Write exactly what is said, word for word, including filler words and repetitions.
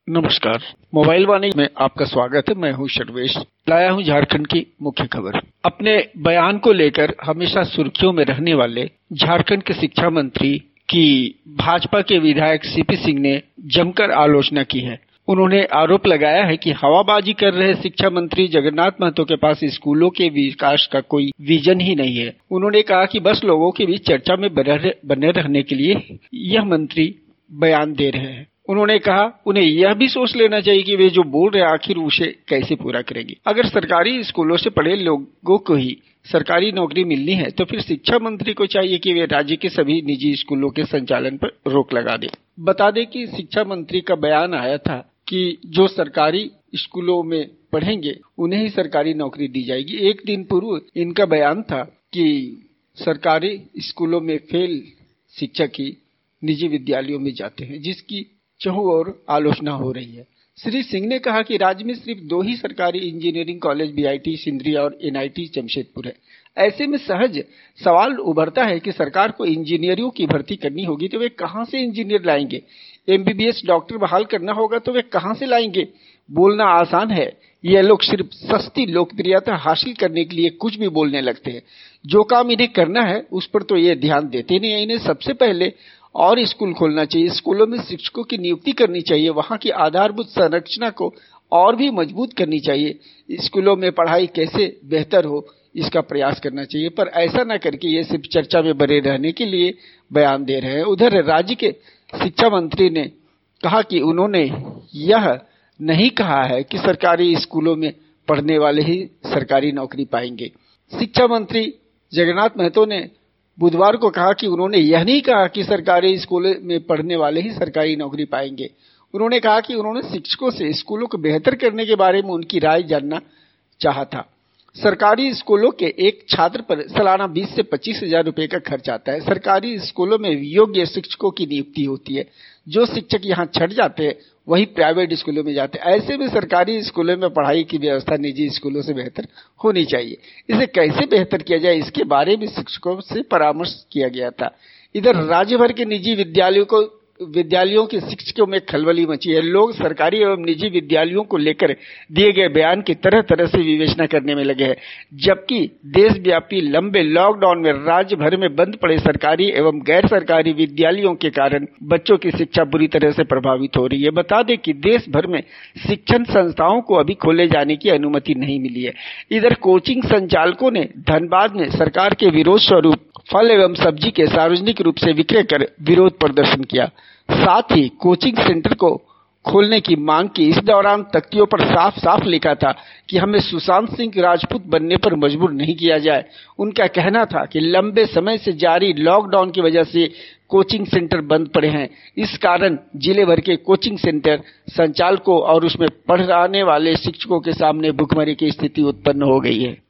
नमस्कार। मोबाइल वाणी में आपका स्वागत है। मैं हूं शर्वेश। लाया हूं झारखंड की मुख्य खबर। अपने बयान को लेकर हमेशा सुर्खियों में रहने वाले झारखंड के शिक्षा मंत्री की भाजपा के विधायक सीपी सिंह ने जमकर आलोचना की है। उन्होंने आरोप लगाया है कि हवाबाजी कर रहे शिक्षा मंत्री जगन्नाथ महतो के पास स्कूलों के विकास का कोई विजन ही नहीं है। उन्होंने कहा कि बस लोगों के बीच चर्चा में बने रहने के लिए यह मंत्री बयान दे रहे हैं। उन्होंने कहा उन्हें यह भी सोच लेना चाहिए कि वे जो बोल रहे हैं आखिर उसे कैसे पूरा करेंगे। अगर सरकारी स्कूलों से पढ़े लोगों को ही सरकारी नौकरी मिलनी है तो फिर शिक्षा मंत्री को चाहिए कि वे राज्य के सभी निजी स्कूलों के संचालन पर रोक लगा दें। बता दें कि शिक्षा मंत्री का बयान आया था कि जो सरकारी स्कूलों में पढ़ेंगे उन्हें ही सरकारी नौकरी दी जाएगी। एक दिन पूर्व इनका बयान था कि सरकारी स्कूलों में फेल शिक्षक ही निजी विद्यालयों में जाते हैं, जिसकी चहुं ओर आलोचना हो रही है। श्री सिंह ने कहा कि राज्य में सिर्फ दो ही सरकारी इंजीनियरिंग कॉलेज बीआईटी सिंदरी और एनआईटी जमशेदपुर है। ऐसे में सहज सवाल उभरता है कि सरकार को इंजीनियरों की भर्ती करनी होगी तो वे कहां से इंजीनियर लाएंगे। एमबीबीएस डॉक्टर बहाल करना होगा तो वे कहां से लाएंगे। बोलना आसान है, ये लोग सिर्फ सस्ती लोकप्रियता हासिल करने के लिए कुछ भी बोलने लगते हैं। जो काम इन्हें करना है उस पर तो ये ध्यान देते नहीं है। इन्हें सबसे पहले और स्कूल खोलना चाहिए, स्कूलों में शिक्षकों की नियुक्ति करनी चाहिए, वहां की आधारभूत संरचना को और भी मजबूत करनी चाहिए, स्कूलों में पढ़ाई कैसे बेहतर हो इसका प्रयास करना चाहिए। पर ऐसा न करके ये सिर्फ चर्चा में बने रहने के लिए बयान दे रहे हैं। उधर राज्य के शिक्षा मंत्री ने कहा कि उन्होंने यह नहीं कहा है कि सरकारी स्कूलों में पढ़ने वाले ही सरकारी नौकरी पाएंगे। शिक्षा मंत्री जगन्नाथ महतो ने बुधवार को कहा कि उन्होंने यह नहीं कहा कि सरकारी स्कूलों में पढ़ने वाले ही सरकारी नौकरी पाएंगे। उन्होंने कहा कि उन्होंने शिक्षकों से स्कूलों को बेहतर करने के बारे में उनकी राय जानना चाहा था। सरकारी स्कूलों के एक छात्र पर सालाना बीस से पच्चीस हजार रुपए का खर्च आता है। सरकारी स्कूलों में योग्य शिक्षकों की नियुक्ति होती है। जो शिक्षक यहाँ छट जाते हैं वही प्राइवेट स्कूलों में जाते हैं। ऐसे में सरकारी स्कूलों में पढ़ाई की व्यवस्था निजी स्कूलों से बेहतर होनी चाहिए। इसे कैसे बेहतर किया जाए इसके बारे में शिक्षकों से परामर्श किया गया था। इधर राज्य भर के निजी विद्यालयों को विद्यालयों के शिक्षकों में खलबली मची है। लोग सरकारी एवं निजी विद्यालयों को लेकर दिए गए बयान की तरह तरह से विवेचना करने में लगे हैं, जबकि देशव्यापी लंबे लॉकडाउन में राज्य भर में बंद पड़े सरकारी एवं गैर सरकारी विद्यालयों के कारण बच्चों की शिक्षा बुरी तरह से प्रभावित हो रही है। बता दें कि देश भर में शिक्षण संस्थाओं को अभी खोले जाने की अनुमति नहीं मिली है। इधर कोचिंग संचालकों ने धनबाद में सरकार के विरोध स्वरूप फल एवं सब्जी के सार्वजनिक रूप से विक्रय कर विरोध प्रदर्शन किया। साथ ही कोचिंग सेंटर को खोलने की मांग की। इस दौरान तख्तियों पर साफ साफ लिखा था कि हमें सुशांत सिंह राजपूत बनने पर मजबूर नहीं किया जाए। उनका कहना था कि लंबे समय से जारी लॉकडाउन की वजह से कोचिंग सेंटर बंद पड़े हैं। इस कारण जिले भर के कोचिंग सेंटर संचालकों और उसमें पढ़ाने वाले शिक्षकों के सामने भुखमरी की स्थिति उत्पन्न हो गई है।